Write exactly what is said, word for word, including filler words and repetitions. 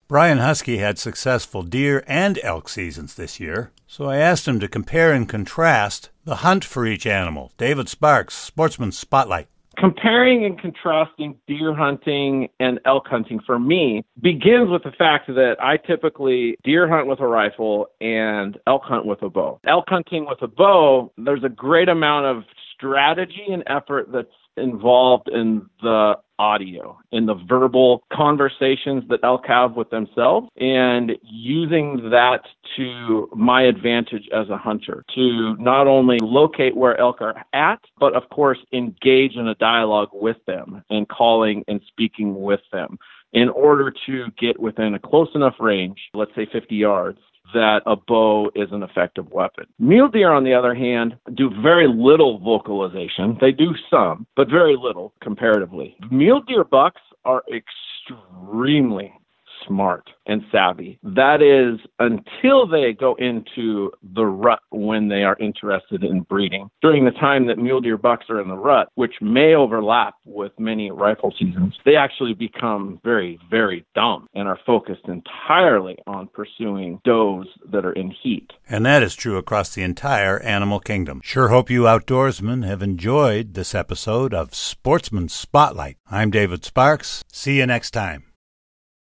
Brian Husky had successful deer and elk seasons this year, so I asked him to compare and contrast the hunt for each animal. David Sparks, Sportsman's Spotlight. Comparing and contrasting deer hunting and elk hunting for me begins with the fact that I typically deer hunt with a rifle and elk hunt with a bow. Elk hunting with a bow, there's a great amount of strategy and effort that's involved in the audio, in the verbal conversations that elk have with themselves, and using that to my advantage as a hunter to not only locate where elk are at, but of course engage in a dialogue with them and calling and speaking with them in order to get within a close enough range, let's say fifty yards, that a bow is an effective weapon. Mule deer, on the other hand, do very little vocalization. They do some, but very little comparatively. Mule deer bucks are extremely smart and savvy. That is until they go into the rut when they are interested in breeding. During the time that mule deer bucks are in the rut, which may overlap with many rifle seasons, they actually become very, very dumb and are focused entirely on pursuing does that are in heat. And that is true across the entire animal kingdom. Sure hope you outdoorsmen have enjoyed this episode of Sportsman's Spotlight. I'm David Sparks. See you next time.